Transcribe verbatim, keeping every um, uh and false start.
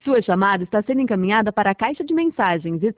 Sua chamada está sendo encaminhada para a caixa de mensagens e